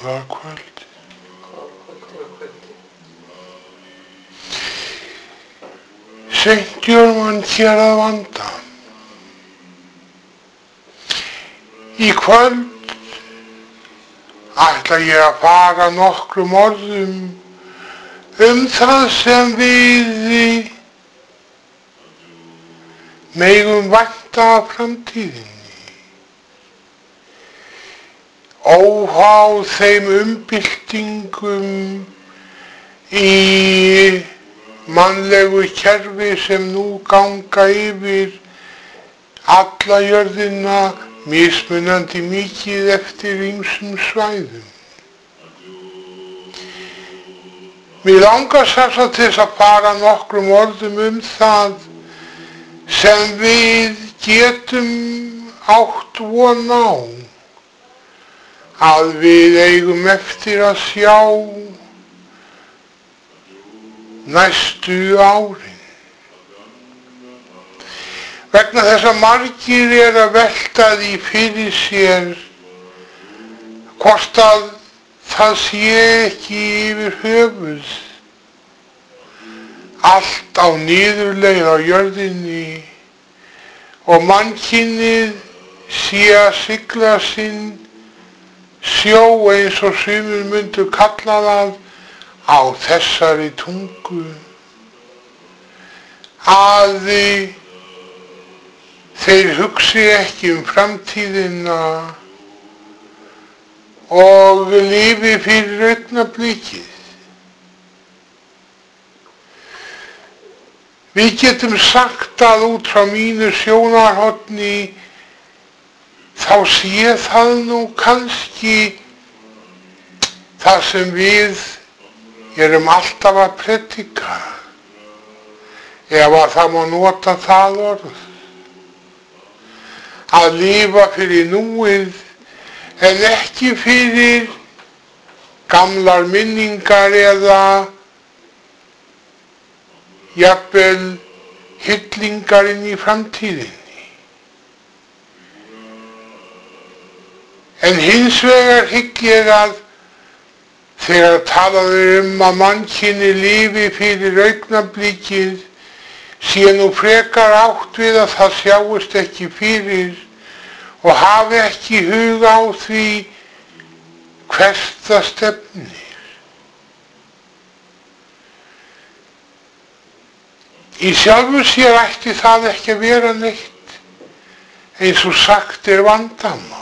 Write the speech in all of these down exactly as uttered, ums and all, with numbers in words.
Góða kvöld. Seint Jörmann hér að vanda. Í kvöld ætla ég að fara nokkrum orðum um það sem við megum vænta af framtíðinni. Óháð þeim umbyltingum í mannlegu kerfi sem nú ganga yfir alla jörðina mismunandi mikið eftir ýmsum svæðum. Mér langar þess að til þess að fara nokkrum orðum um það sem við getum átt von á að við eigum eftir að sjá næstu árin. Vegna þess að margir er að velta því fyrir sér hvort að það sé ekki yfir höfuð allt á niðurleið á jörðinni og mannkynið sé að sigla sinn sjó eins og sumir myndu kalla það á þessari tungu, að þeir hugsi ekki um framtíðina og lifi fyrir augnablikið. Við getum sagt að út frá mínu sjónarhorni þá sé það nú kannski það sem við erum alltaf að predika, ef að það má nota það orð, að lifa fyrir núið en ekki fyrir gamlar minningar eða jafnvel hyllingar inn í framtíðinni. En hins vegar hygg ég að þegar talað er um að mannkynið lifi fyrir augnablikið sé nú frekar átt við að það sjáist ekki fyrir og hafi ekki hug á því hvert það stefnir. Í sjálfu sér ætti það ekki að vera neitt eins og sagt er vandamál.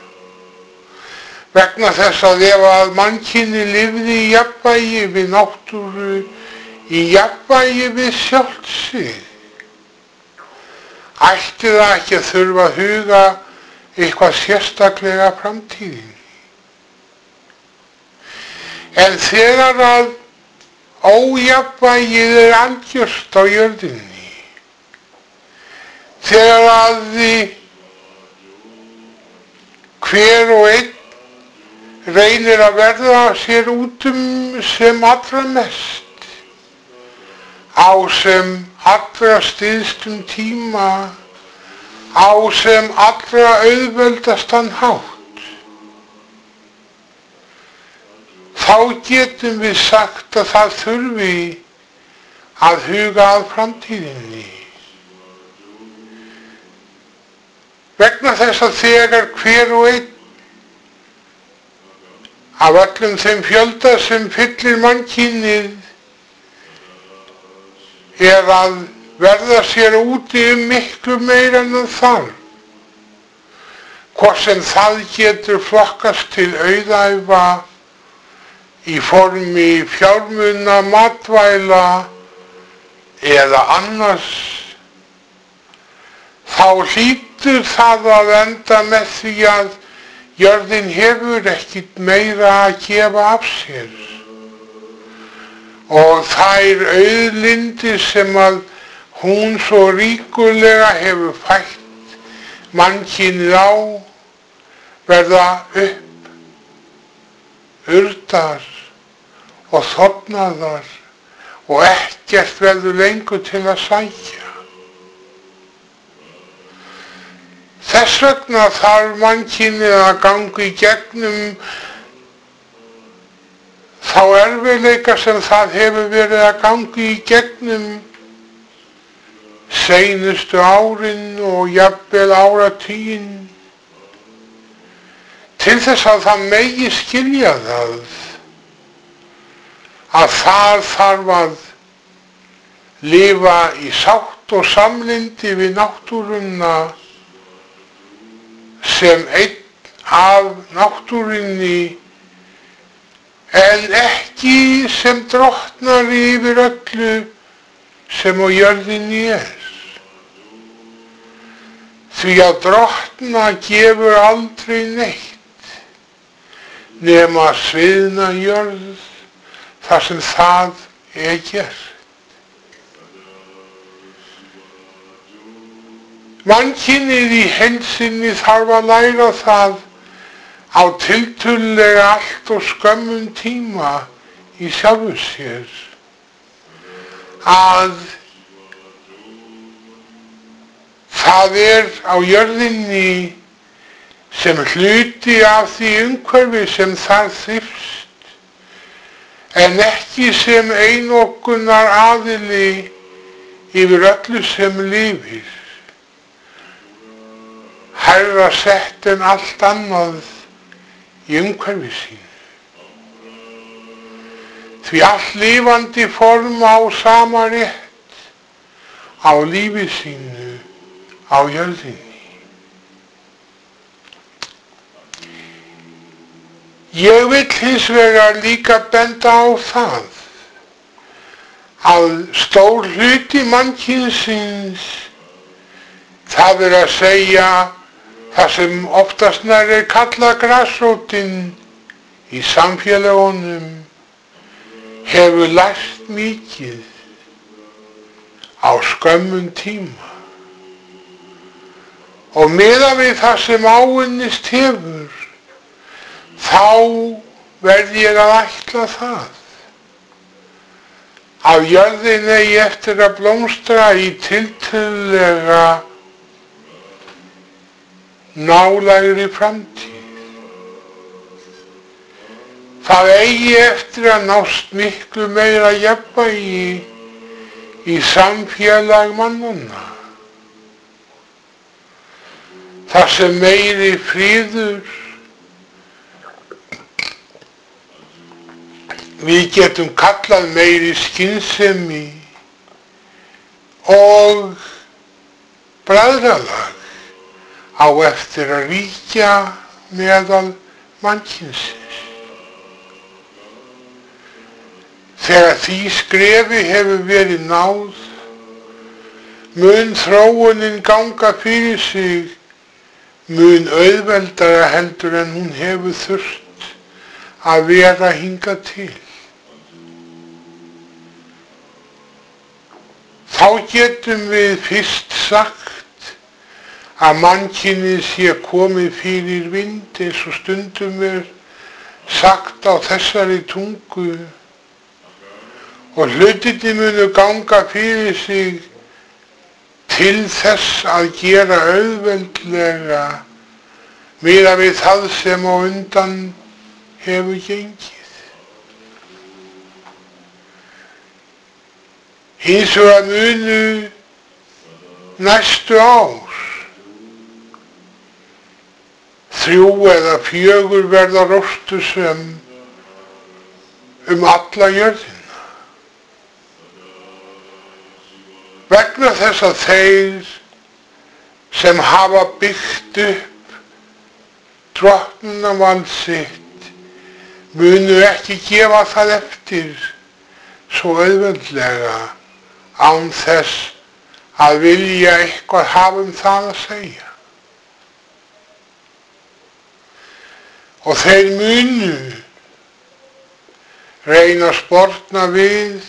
Vegna þess að ef að mannkynið lifði í jafnvægi við náttúru, í jafnvægi við sjálft sig, ætti það ekki að þurfa að huga eitthvað sérstaklega framtíðinni. En þegar að ójafnvægið er algjört á jörðinni, þegar að hver og einn reynir að verða sér út um sem allra mest, á sem allra styðstum tíma, á sem allra auðveldastan hátt, þá getum við sagt að það þurfi að huga að framtíðinni. Vegna þess að þegar hver og einn af öllum þeim fjölda sem fyllir mannkynið er að verða sér úti um miklu meira en það þarf, hvort sem það getur flokkast til auðæfa í formi fjármuna, matvæla eða annars, þá hlýtur það að enda með því að jörðin hefur ekkert meira að gefa af sér og þær auðlindir sem að hún svo ríkulega hefur fætt mannkynið á verða upp, urðar og þornaðar og ekkert verður lengur til að sækja. Þess vegna þarf mannkynið að ganga í gegnum þá erfiðleika sem það hefur verið að gangi í gegnum seinustu árin og jafnvel áratuginn, til þess að það megi skilja það að þar þarf að lifa í sátt og samlyndi við náttúruna sem einn af náttúrunni en ekki sem drottnari yfir öllu sem á jörðinni er. Því að drottna gefur aldrei neitt nema sviðna jörð þar sem það er gert. Mannkynið í heild sinni þarf að læra það á tiltölulega allt og skömmum tíma í sjálfu sér að það er á jörðinni sem hluti af því umhverfi sem þar þrífst en ekki sem einokunar aðili yfir öllu sem lifir, hærra sett en allt annað í umhverfi sínu. Því allt lifandi form á sama rétt á lífi sínu á jörðinni. Ég vil hins vegar líka benda á það að stór hluti mannkynsins, það er að segja það sem oftast nær er kallað grasrótin í samfélagunum, hefur lært mikið á skömmum tíma. Og miðað við það sem áunnist hefur, þá verð ég að ætla það að jörðin eigi eftir að blómstra í tiltölulega nálægri framtíð. Það eigi eftir að nást miklu meira jafnvægi í samfélag mannanna. Það sem meiri fríður, við getum kallað meiri skynsemi og bræðralag á eftir að ríkja meðal mannkynsins. Þegar því skrefi hefur verið náð, mun þróunin ganga fyrir sig mun auðveldara heldur en hún hefur þurft að vera hingað til. Þá getum við fyrst sagt að mannkynið sé komið fyrir vind eins og stundum er sagt á þessari tungu og hlutirnir munu ganga fyrir sig til þess að gera auðveldlega miðað við það sem á undan hefur gengið. Hins vegar munu næstu ár, þrjú eða fjögur verða róstusöm um alla jörðina. Vegna þess að þeir sem hafa byggt upp drottnunarvald sitt munu ekki gefa það eftir svo auðveldlega án þess að vilja eitthvað hafa um það að segja. Og þeir munu reyna að sporna við,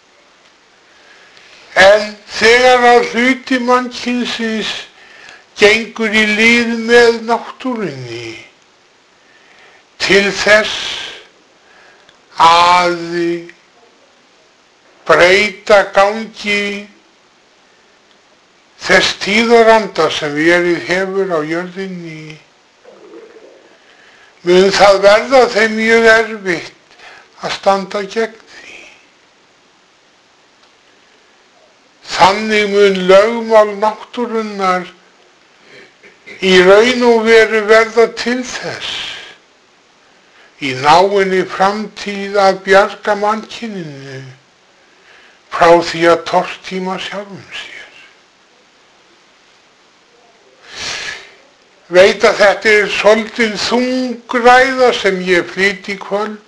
en þegar að hluti mannkynsins gengur í lið með náttúrunni til þess að breyta gangi þess tíðaranda sem verið hefur á jörðinni, mun það verða þeim mjög erfitt að standa gegn því. Þannig mun lögmál náttúrunnar í raun og veru verða til þess í náinni framtíð að bjarga mannkyninu frá því að tortíma sjálfum sér. Veit að þetta er svolítið þung ræða sem ég flyt í kvöld,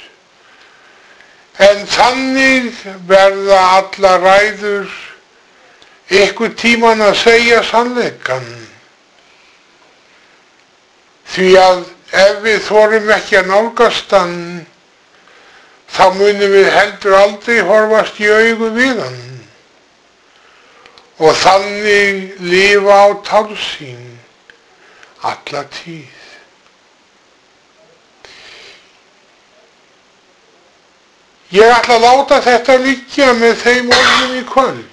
en þannig verða alla ræður einhvern tíman að segja sannleikann. Því að ef við þorum ekki að nálgast hann, þá munum við heldur aldrei horfast í augu við hann og þannig lifa á tálsýn alla tíð. Ég ætla að láta þetta liggja með þeim orðum í kvöld.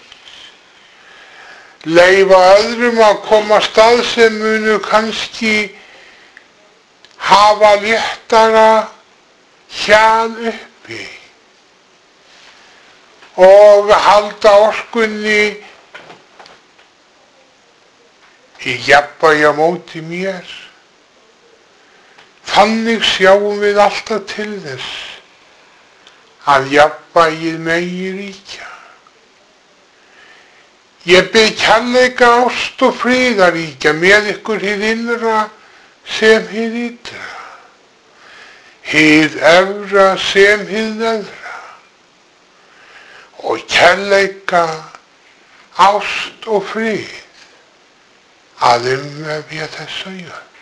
Leyfa öðrum að koma stað sem munu kannski hafa léttara hjal uppi og halda orkunni í jafnvægi á móti mér. Þannig sjáum við alltaf til þess að jafnvægið megi ríkja. Ég bið kærleika, ást og frið að ríkja með ykkur hið innra sem hið ytra, hið efra sem hið neðra, og kærleika, ást og frið að umvefja þessa jörð.